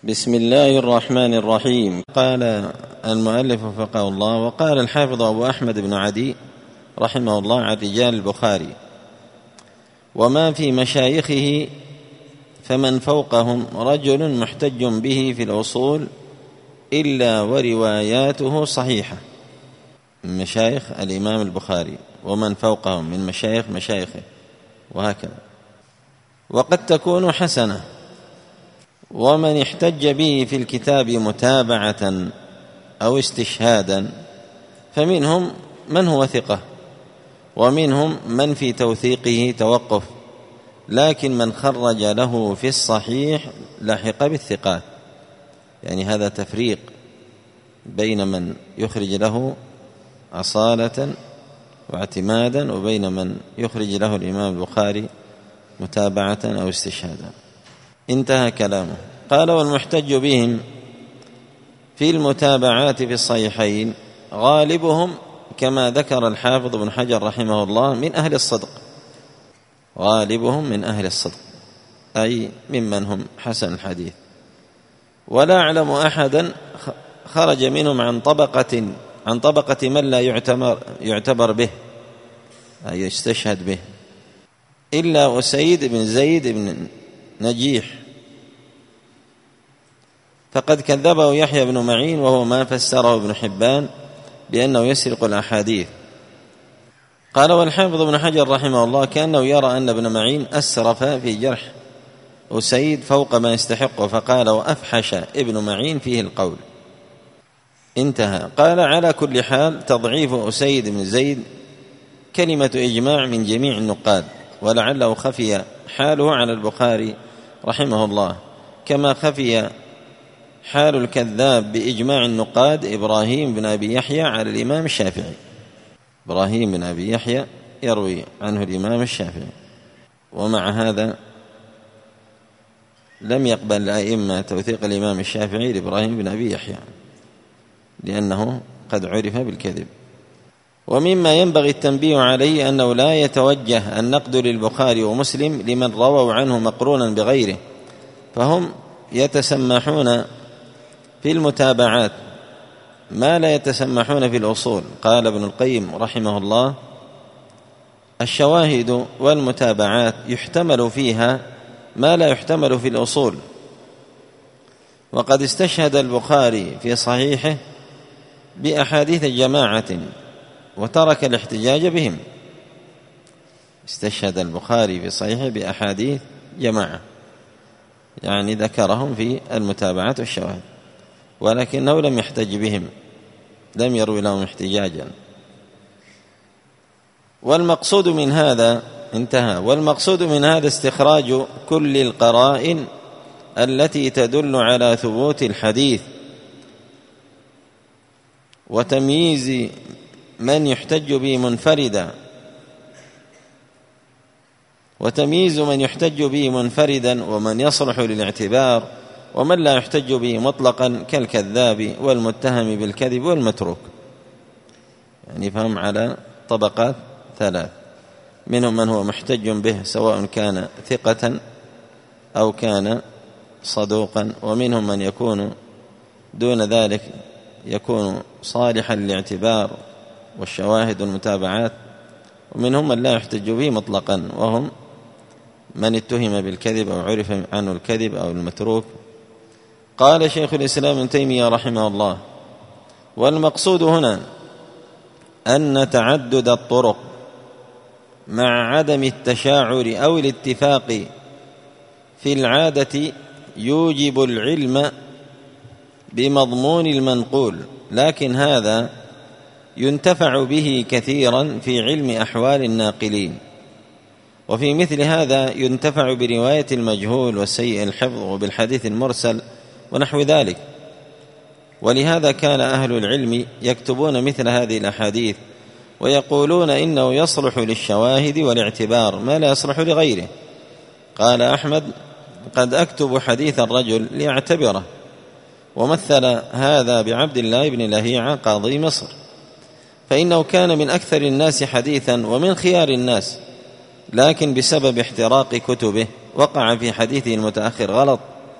بسم الله الرحمن الرحيم. قال المؤلف وفقه الله: وقال الحافظ أبو أحمد بن عدي رحمه الله عن رجال البخاري: وما في مشايخه فمن فوقهم رجل محتج به في الأصول إلا ورواياته صحيحة. من مشايخ الإمام البخاري ومن فوقهم من مشايخه وهكذا، وقد تكون حسنة. ومن احتج به في الكتاب متابعة أو استشهادا فمنهم من هو ثقة، ومنهم من في توثيقه توقف، لكن من خرج له في الصحيح لحق بالثقات. يعني هذا تفريق بين من يخرج له أصالة واعتمادا وبين من يخرج له الإمام البخاري متابعة أو استشهادا. انتهى كلامه. قال: والمحتج بهم في المتابعات في الصحيحين غالبهم كما ذكر الحافظ بن حجر رحمه الله من أهل الصدق، غالبهم من أهل الصدق أي ممن هم حسن الحديث، ولا أعلم أحدا خرج منهم عن طبقة من لا يعتبر به أي يستشهد به إلا أسيد بن زيد بن نجيح، فقد كذبه يحيى بن معين، وهو ما فسره ابن حبان بأنه يسرق الأحاديث. قال: والحافظ ابن حجر رحمه الله كأنه يرى أن ابن معين أسرف في جرح أسيد فوق ما يستحقه، فقال: وأفحش ابن معين فيه القول. انتهى. قال: على كل حال تضعيف أسيد بن زيد كلمة إجماع من جميع النقاد، ولعله خفي حاله على البخاري رحمه الله كما خفي حال الكذاب بإجماع النقاد إبراهيم بن أبي يحيى على الإمام الشافعي. إبراهيم بن أبي يحيى يروي عنه الإمام الشافعي، ومع هذا لم يقبل الأئمة توثيق الإمام الشافعي لإبراهيم بن أبي يحيى لأنه قد عرف بالكذب. ومما ينبغي التنبيه عليه أنه لا يتوجه النقد للبخاري ومسلم لمن رووا عنه مقرونا بغيره، فهم يتسمحون في المتابعات ما لا يتسمحون في الأصول. قال ابن القيم رحمه الله: الشواهد والمتابعات يحتمل فيها ما لا يحتمل في الأصول، وقد استشهد البخاري في صحيحه بأحاديث جماعة وترك الاحتجاج بهم. استشهد البخاري في صحيحه بأحاديث جماعة، يعني ذكرهم في المتابعات والشواهد، ولكنه لم يحتج بهم، لم يروي لهم احتجاجا. والمقصود من هذا انتهى. والمقصود من هذا استخراج كل القرائن التي تدل على ثبوت الحديث، وتمييز من يحتج به منفردا، ومن يصلح للاعتبار، ومن لا يحتج به مطلقا كالكذاب والمتهم بالكذب والمتروك. يعني فهم على طبقات ثلاث: منهم من هو محتج به سواء كان ثقة أو كان صدوقا، ومنهم من يكون دون ذلك يكون صالحا للاعتبار والشواهد والمتابعات، ومنهم من لا يحتج به مطلقا، وهم من اتهم بالكذب أو عرف عنه الكذب أو المتروك. قال شيخ الإسلام ابن تيمية رحمه الله: والمقصود هنا أن تعدد الطرق مع عدم التشاعر أو الاتفاق في العادة يوجب العلم بمضمون المنقول، لكن هذا ينتفع به كثيرا في علم أحوال الناقلين، وفي مثل هذا ينتفع برواية المجهول والسيء الحفظ وبالحديث المرسل ونحو ذلك. ولهذا كان أهل العلم يكتبون مثل هذه الأحاديث ويقولون إنه يصلح للشواهد والاعتبار ما لا يصلح لغيره. قال أحمد: قد أكتب حديث الرجل ليعتبره. ومثل هذا بعبد الله بن لهيعة قاضي مصر، فإنه كان من أكثر الناس حديثا ومن خيار الناس، لكن بسبب احتراق كتبه وقع في حديثه المتأخر غلط،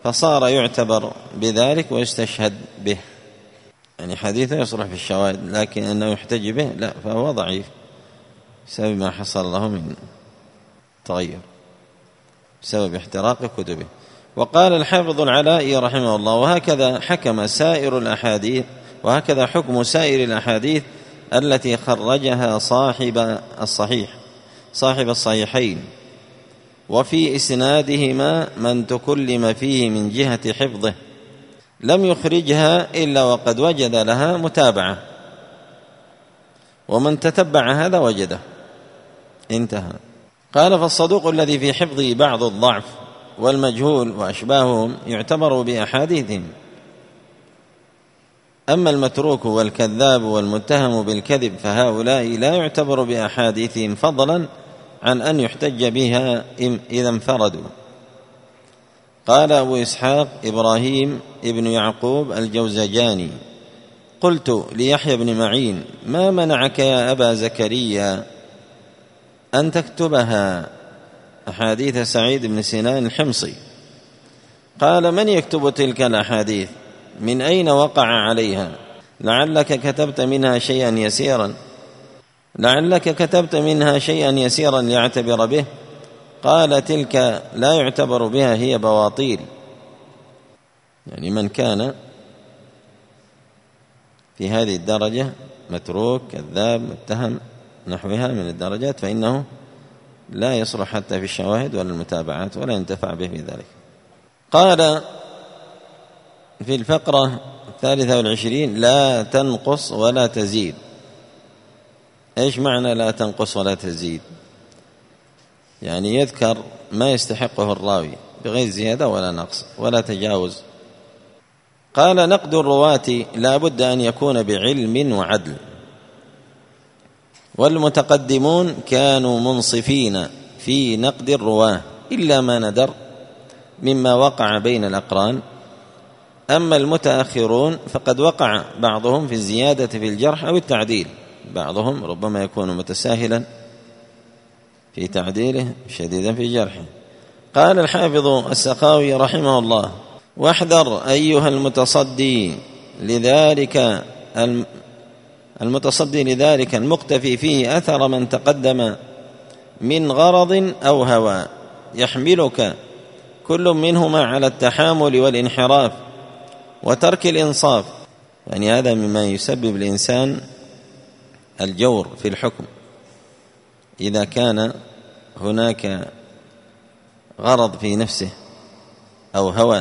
فصار يعتبر بذلك ويستشهد به. يعني حديثه يصلح في الشواهد، لكن أنه يحتج به لا، فهو ضعيف بسبب ما حصل له من تغير بسبب احتراق كتبه. وقال الحافظ العلائي رحمه الله: وهكذا حكم سائر الأحاديث، وهكذا حكم سائر الأحاديث التي خرجها صاحب الصحيحين، وفي إسنادهما من تكلم فيه من جهة حفظه، لم يخرجها إلا وقد وجد لها متابعة، ومن تتبع هذا وجده. انتهى. قال: فالصدوق الذي في حفظه بعض الضعف والمجهول وأشباههم يعتبر بأحاديثهم، أما المتروك والكذاب والمتهم بالكذب فهؤلاء لا يعتبر بأحاديثهم، فضلا عن أن يحتج بها إذا انفردوا. قال أبو إسحاق إبراهيم ابن يعقوب الجوزجاني: قلت ليحيى بن معين: ما منعك يا أبا زكريا أن تكتبها أحاديث سعيد بن سنان الحمصي؟ قال: من يكتب تلك الأحاديث؟ من أين وقع عليها؟ لعلك كتبت منها شيئا يسيرا ليعتبر به. قال: تلك لا يعتبر بها، هي بواطيل. يعني من كان في هذه الدرجة متروك كذاب متهم نحوها من الدرجات، فإنه لا يصلح حتى في الشواهد ولا المتابعات، ولا ينتفع به في ذلك. قال في الفقرة 23: لا تنقص ولا تزيد. إيش معنى لا تنقص ولا تزيد؟ يعني يذكر ما يستحقه الراوي بغير زيادة ولا نقص ولا تجاوز. قال: نقد الرواة لا بد أن يكون بعلم وعدل، والمتقدمون كانوا منصفين في نقد الرواة إلا ما ندر مما وقع بين الأقران. أما المتأخرون فقد وقع بعضهم في الزيادة في الجرح أو التعديل، بعضهم ربما يكون متساهلا في تعديله شديدا في جرحه. قال الحافظ السخاوي رحمه الله: واحذر أيها المتصدي لذلك المقتفي فيه أثر من تقدم من غرض أو هوى يحملك كل منهما على التحامل والانحراف وترك الإنصاف. يعني هذا مما يسبب الإنسان الجور في الحكم، إذا كان هناك غرض في نفسه أو هوى.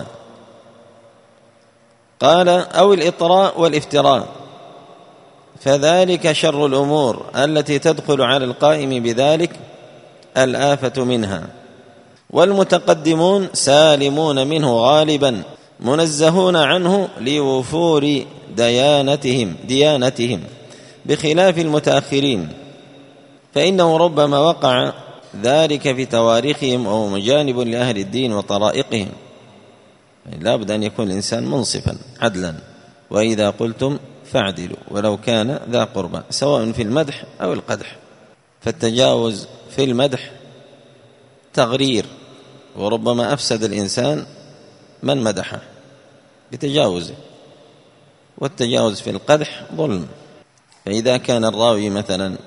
قال: أو الإطراء والافتراء، فذلك شر الأمور التي تدخل على القائم بذلك الآفة منها. والمتقدمون سالمون منه غالبا، منزهون عنه لوفور ديانتهم، بخلاف المتأخرين، فإنه ربما وقع ذلك في تواريخهم أو مجانب لأهل الدين وطرائقهم. لا بد أن يكون الإنسان منصفا عدلا، وإذا قلتم فاعدلوا ولو كان ذا قربى، سواء في المدح أو القدح. فالتجاوز في المدح تغرير، وربما أفسد الإنسان من مدحه بتجاوزه، والتجاوز في القدح ظلم. فإذا كان الراوي مثلا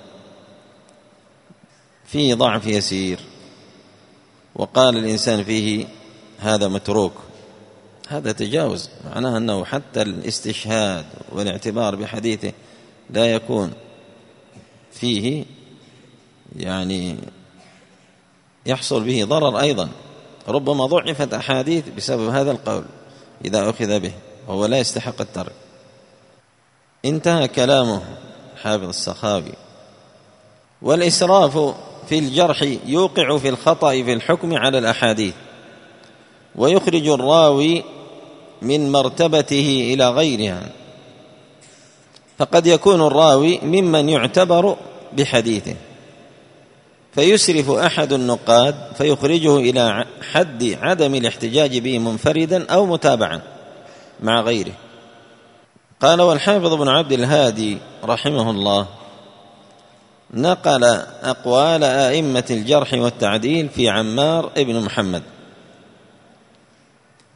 فيه ضعف يسير وقال الإنسان فيه هذا متروك، هذا تجاوز، معناه أنه حتى الاستشهاد والاعتبار بحديثه لا يكون فيه، يعني يحصل به ضرر أيضا. ربما ضعفت أحاديث بسبب هذا القول إذا أخذ به، وهو لا يستحق الترك. انتهى كلامه حافظ السخاوي. والإسراف في الجرح يوقع في الخطأ في الحكم على الأحاديث، ويخرج الراوي من مرتبته إلى غيرها. فقد يكون الراوي ممن يعتبر بحديثه، فيسرف أحد النقاد فيخرجه إلى حد عدم الاحتجاج به منفردا أو متابعا مع غيره. قال: والحافظ بن عبد الهادي رحمه الله نقل أقوال أئمة الجرح والتعديل في عمار ابن محمد،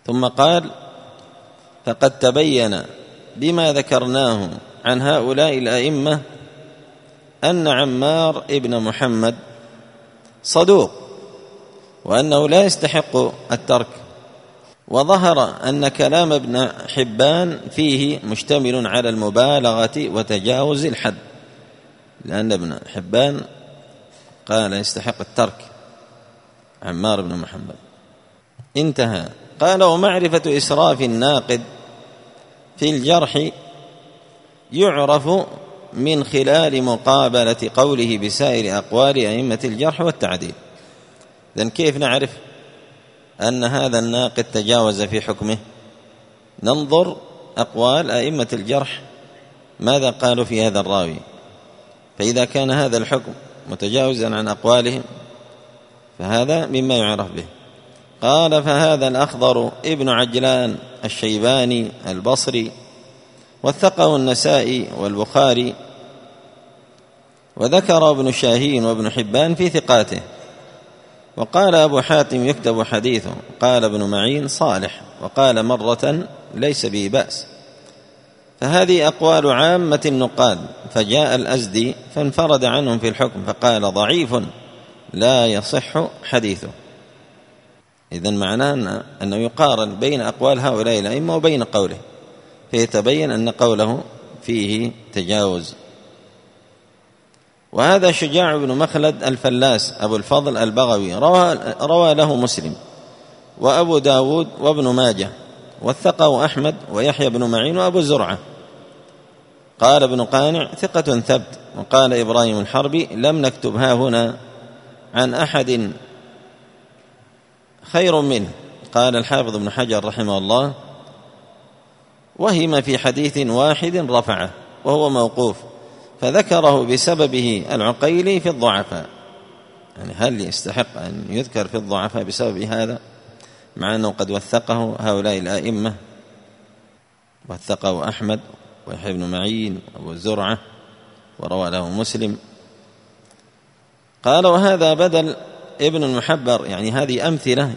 ثم قال: فقد تبين بما ذكرناه عن هؤلاء الأئمة أن عمار ابن محمد صدوق، وأنه لا يستحق الترك. وظهر أن كلام ابن حبان فيه مشتمل على المبالغة وتجاوز الحد، لأن ابن حبان قال يستحق الترك عمار بن محمد. انتهى. قال: ومعرفة إسراف الناقد في الجرح يعرف من خلال مقابلة قوله بسائر أقوال أئمة الجرح والتعديل. إذن كيف نعرف أن هذا الناقد تجاوز في حكمه؟ ننظر أقوال أئمة الجرح ماذا قالوا في هذا الراوي، فإذا كان هذا الحكم متجاوزا عن أقوالهم فهذا مما يعرف به. قال: فهذا الأخضر ابن عجلان الشيباني البصري، وثقه النسائي والبخاري، وذكر ابن شاهين وابن حبان في ثقاته. وقال أبو حاتم: يكتب حديثه. قال ابن معين: صالح. وقال مرة: ليس به بأس. فهذه أقوال عامة النقاد. فجاء الأزدي فانفرد عنهم في الحكم فقال: ضعيف لا يصح حديثه. إذن معناه أنه يقارن بين أقوال هؤلاء الأئمة وبين قوله، فيتبين أن قوله فيه تجاوز. وهذا شجاع بن مخلد الفلاس أبو الفضل البغوي روى له مسلم وأبو داود وابن ماجه، وثقه أحمد ويحيى بن معين وأبو زرعة. قال ابن قانع: ثقة ثبت. وقال إبراهيم الحربي: لم نكتب ها هنا عن أحد خير منه. قال الحافظ ابن حجر رحمه الله: وهم في حديث واحد رفعه وهو موقوف، فذكره بسببه العقيلي في الضعفاء. يعني هل يستحق أن يذكر في الضعفاء بسبب هذا، مع أنه قد وثقه هؤلاء الآئمة، وثقه أحمد ويحيى بن معين وأبو زرعة وروى له مسلم. قال: وهذا بدل ابن المحبر. يعني هذه أمثلة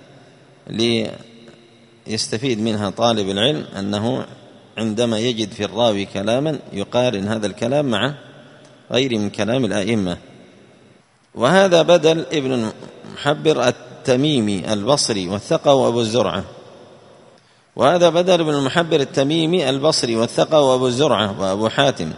ليستفيد منها طالب العلم، أنه عندما يجد في الراوي كلاما يقارن هذا الكلام مع غير من كلام الآئمة. وهذا بدل ابن المحبر التميمي البصري، وثقه أبو زرعة. وهذا بدل ابن المحبر التميمي البصري، وثقه أبو زرعة وأبو حاتم.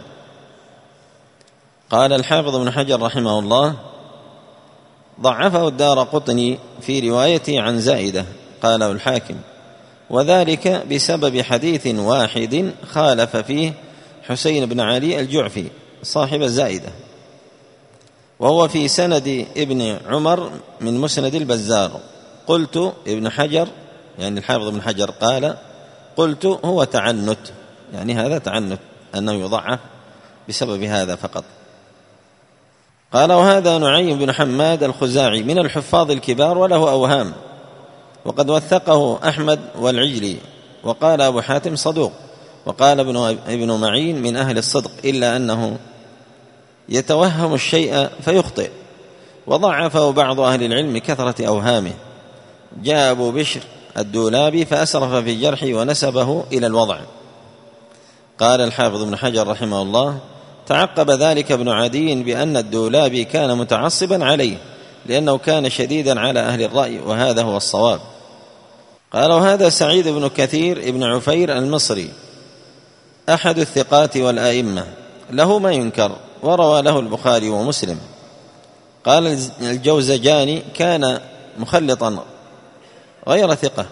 قال الحافظ ابن حجر رحمه الله: ضعفه الدارقطني في روايته عن زائدة. قاله الحاكم: وذلك بسبب حديث واحد خالف فيه حسين بن علي الجعفي صاحب الزائدة، وهو في سند ابن عمر من مسند البزار. قلت ابن حجر، يعني الحافظ ابن حجر قال: قلت هو تعنت، يعني هذا تعنت أنه يضعف بسبب هذا فقط. قال: وهذا نعيم بن حماد الخزاعي من الحفاظ الكبار وله أوهام، وقد وثقه أحمد والعجلي. وقال أبو حاتم: صدوق. وقال ابن معين: من أهل الصدق، إلا أنه يتوهم الشيء فيخطئ. وضعفه بعض أهل العلم كثرة أوهامه. جاء أبو بشر الدولابي فأسرف في جرحه ونسبه إلى الوضع. قال الحافظ ابن حجر رحمه الله: تعقب ذلك ابن عدي بأن الدولابي كان متعصبا عليه، لأنه كان شديدا على أهل الرأي، وهذا هو الصواب. قال: وهذا سعيد بن كثير ابن عفير المصري أحد الثقات والآئمة، له ما ينكر، وروى له البخاري ومسلم. قال الجوزجاني: كان مخلطا غير ثقة،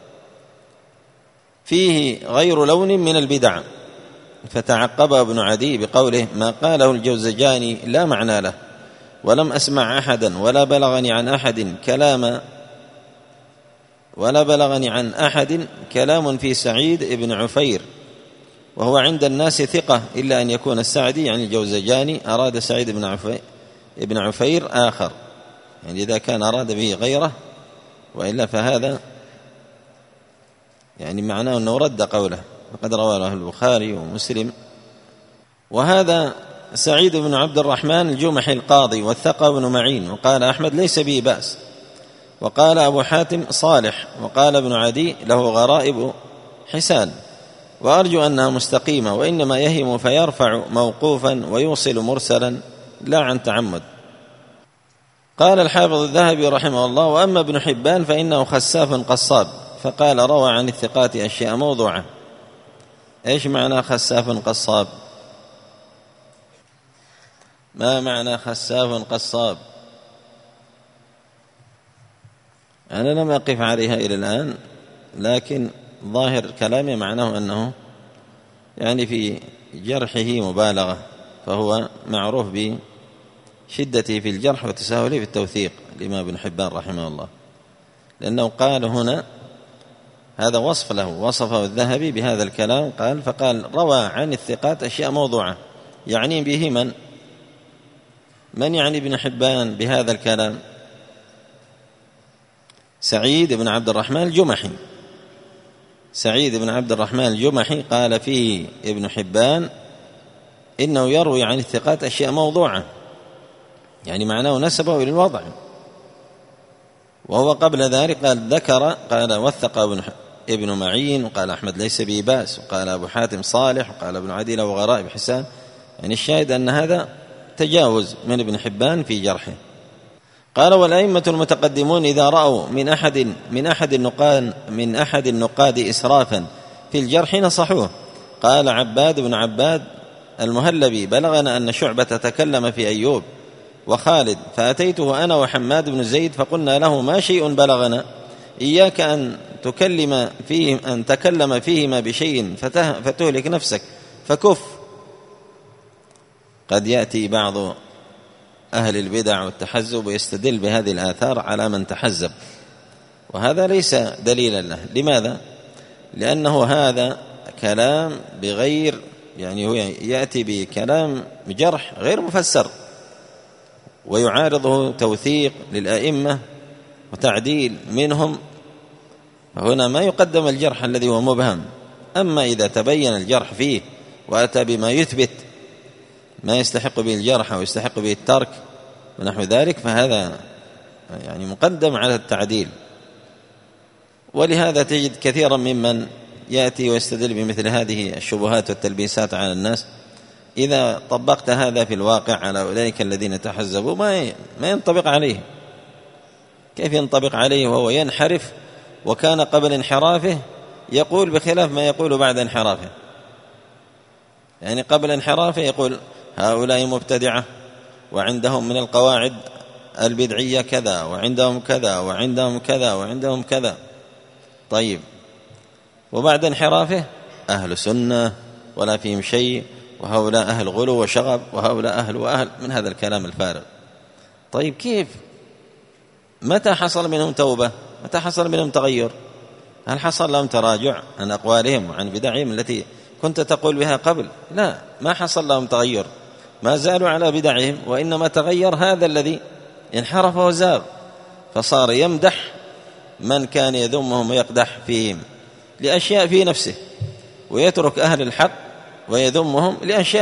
فيه غير لون من البدع. فتعقب ابن عدي بقوله: ما قاله الجوزجاني لا معنى له، ولم أسمع أحدا ولا بلغني عن أحد كلام في سعيد ابن عفير، وهو عند الناس ثقة، إلا أن يكون السعدي يعني الجوزجاني أراد سعيد ابن عفير آخر، يعني إذا كان أراد به غيره، وإلا فهذا يعني معناه أنه رد قوله، وقد روى له البخاري ومسلم. وهذا سعيد بن عبد الرحمن الجمحي القاضي، وثقه ابن معين. وقال أحمد: ليس به بأس. وقال أبو حاتم صالح، وقال ابن عدي له غرائب حسان، وأرجو أنها مستقيمة، وإنما يهم فيرفع موقوفا ويوصل مرسلا لا عن تعمد. قال الحافظ الذهبي رحمه الله: وأما ابن حبان فإنه خساف قصاب، فقال روى عن الثقات أشياء موضوعة. إيش معنى خساف قصاب؟ ما معنى خساف قصاب؟ أنا لم أقف عليها إلى الآن، لكن ظاهر كلامي معناه أنه يعني في جرحه مبالغة، فهو معروف بشدته في الجرح وتساهله في التوثيق الإمام ابن حبان رحمه الله، لأنه قال هنا هذا وصف له، وصفه الذهبي بهذا الكلام، فقال روى عن الثقات أشياء موضوعة، يعني به من يعني ابن حبان بهذا الكلام؟ سعيد بن عبد الرحمن الجمحي. سعيد بن عبد الرحمن الجمحي قال فيه ابن حبان إنه يروي عن الثقات أشياء موضوعة، يعني معناه نسبه إلى الوضع. وهو قبل ذلك قال وثق ابن معين، وقال أحمد ليس به بأس، وقال أبو حاتم صالح، وقال ابن عدي له غرائب حسان. يعني الشاهد أن هذا تجاوز من ابن حبان في جرحه. قال: والأئمة المتقدمون إذا رأوا من أحد النقاد إسرافا في الجرح نصحوه. قال عباد بن عباد المهلبي: بلغنا أن شعبة تكلم في أيوب وخالد، فأتيته أنا وحماد بن زيد فقلنا له: ما شيء بلغنا، إياك أن تكلم فيهما بشيء فتهلك نفسك فكف. قد يأتي بعض أهل البدع والتحزب ويستدل بهذه الآثار على من تحزب، وهذا ليس دليلا له. لماذا؟ لأنه هذا كلام بغير، يعني هو يأتي بكلام جرح غير مفسر، ويعارضه توثيق للأئمة وتعديل منهم. هنا ما يقدم الجرح الذي هو مبهم. أما إذا تبين الجرح فيه وأتى بما يثبت ما يستحق به الجرح أو يستحق به الترك ونحو ذلك، فهذا يعني مقدم على التعديل. ولهذا تجد كثيرا ممن يأتي ويستدل بمثل هذه الشبهات والتلبيسات على الناس، إذا طبقت هذا في الواقع على أولئك الذين تحزبوا ما ينطبق عليه. كيف ينطبق عليه وهو ينحرف، وكان قبل انحرافه يقول بخلاف ما يقول بعد انحرافه؟ يعني قبل انحرافه يقول هؤلاء مبتدعة، وعندهم من القواعد البدعية كذا، وعندهم كذا، وعندهم كذا، وعندهم كذا. طيب، وبعد انحرافه أهل سنة ولا فيهم شيء، وهؤلاء أهل غلو وشغب، وهؤلاء أهل من هذا الكلام الفارغ. طيب كيف؟ متى حصل منهم توبة؟ متى حصل منهم تغير؟ هل حصل لهم تراجع عن أقوالهم وعن بدعهم التي كنت تقول بها قبل؟ لا، ما حصل لهم تغير، ما زالوا على بدعهم، وإنما تغير هذا الذي انحرف وزاغ، فصار يمدح من كان يذمهم ويقدح فيهم لأشياء في نفسه، ويترك أهل الحق ويذمهم لأشياء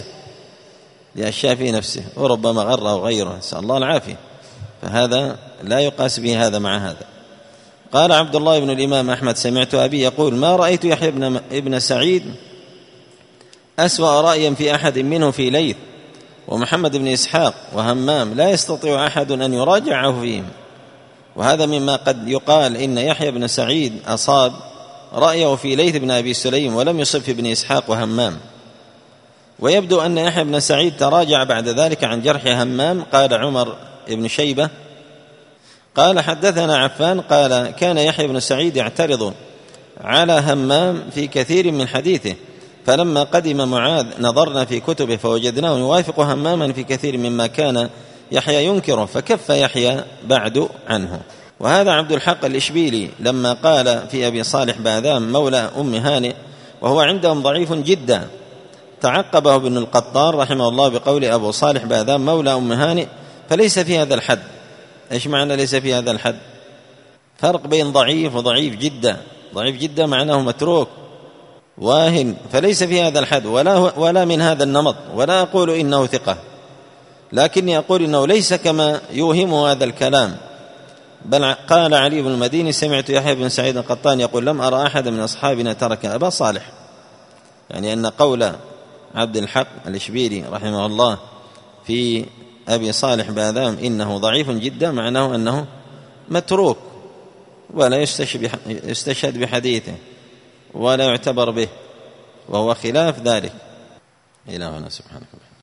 في نفسه، وربما غره غيره، نسأل الله العافية. فهذا لا يقاس به هذا مع هذا. قال عبد الله بن الإمام أحمد: سمعت أبي يقول: ما رأيت يحيى ابن سعيد أسوأ رأيا في أحد منه في ليث ومحمد بن إسحاق وهمام، لا يستطيع أحد أن يراجعه فيهم. وهذا مما قد يقال إن يحيى بن سعيد أصاب رأيه في ليث بن أبي سليم ولم يصب في بن إسحاق وهمام. ويبدو أن يحيى بن سعيد تراجع بعد ذلك عن جرح همام. قال عمر بن شيبة قال: حدثنا عفان قال: كان يحيى بن سعيد يعترض على همام في كثير من حديثه، فلما قدم معاذ نظرنا في كتبه فوجدناه يوافق هماما في كثير مما كان يحيى ينكره، فكف يحيى بعد عنه. وهذا عبد الحق الإشبيلي لما قال في أبي صالح باذام مولى أم هانئ وهو عندهم ضعيف جدا، تعقبه ابن القطان رحمه الله بقول أبو صالح باذام مولى أم هانئ فليس في هذا الحد. إيش معنى ليس في هذا الحد؟ فرق بين ضعيف وضعيف جدا. ضعيف جدا معناه متروك واهن، فليس في هذا الحد ولا من هذا النمط. ولا أقول إنه ثقة، لكني أقول إنه ليس كما يوهم هذا الكلام، بل قال علي بن المديني: سمعت يحيى بن سعيد القطان يقول: لم أرى أحد من أصحابنا ترك أبا صالح، يعني أن قول عبد الحق الإشبيلي رحمه الله في أبي صالح باذام إنه ضعيف جدا معناه أنه متروك ولا يستشهد بحديثه ولا يعتبر به، وهو خلاف ذلك. إلهنا سبحانه.